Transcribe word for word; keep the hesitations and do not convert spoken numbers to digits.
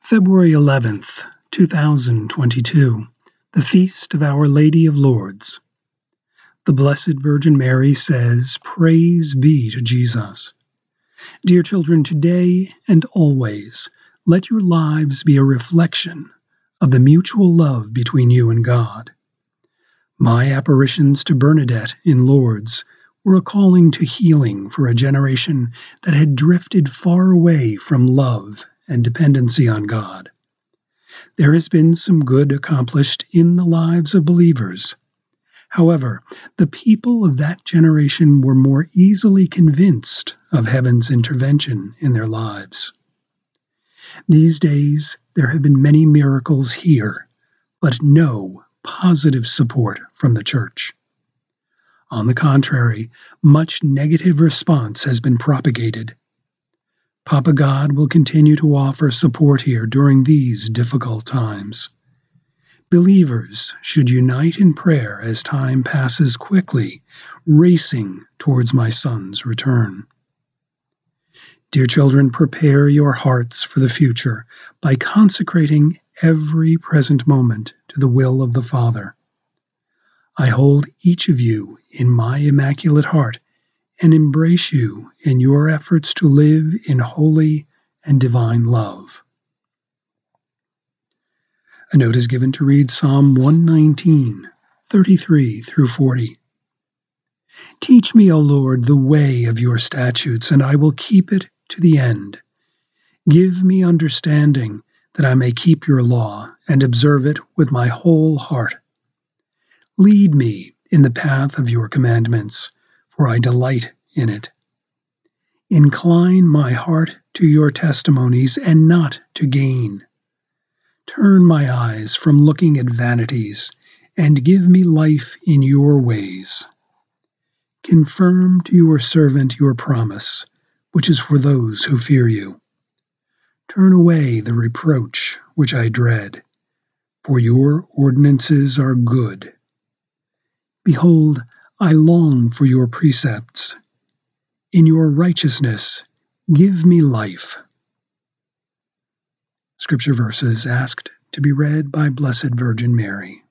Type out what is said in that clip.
February eleventh, two thousand twenty-two, the Feast of Our Lady of Lourdes. The Blessed Virgin Mary says, "Praise be to Jesus." Dear children, today and always, let your lives be a reflection of the mutual love between you and God. My apparitions to Bernadette in Lourdes were a calling to healing for a generation that had drifted far away from love and dependency on God. There has been some good accomplished in the lives of believers. However, the people of that generation were more easily convinced of heaven's intervention in their lives. These days, there have been many miracles here, but no positive support from the Church. On the contrary, much negative response has been propagated. Papa God will continue to offer support here during these difficult times. Believers should unite in prayer as time passes quickly, racing towards my Son's return. Dear children, prepare your hearts for the future by consecrating every present moment to the will of the Father. I hold each of you in my Immaculate Heart and embrace you in your efforts to live in holy and divine love. A note is given to read Psalm one nineteen, thirty-three through forty. Teach me, O Lord, the way of your statutes, and I will keep it to the end. Give me understanding, that I may keep your law and observe it with my whole heart. Lead me in the path of your commandments, for I delight in it. Incline my heart to your testimonies and not to gain. Turn my eyes from looking at vanities, and give me life in your ways. Confirm to your servant your promise, which is for those who fear you. Turn away the reproach which I dread, for your ordinances are good. Behold, I long for your precepts. In your righteousness, give me life. Scripture verses asked to be read by Blessed Virgin Mary.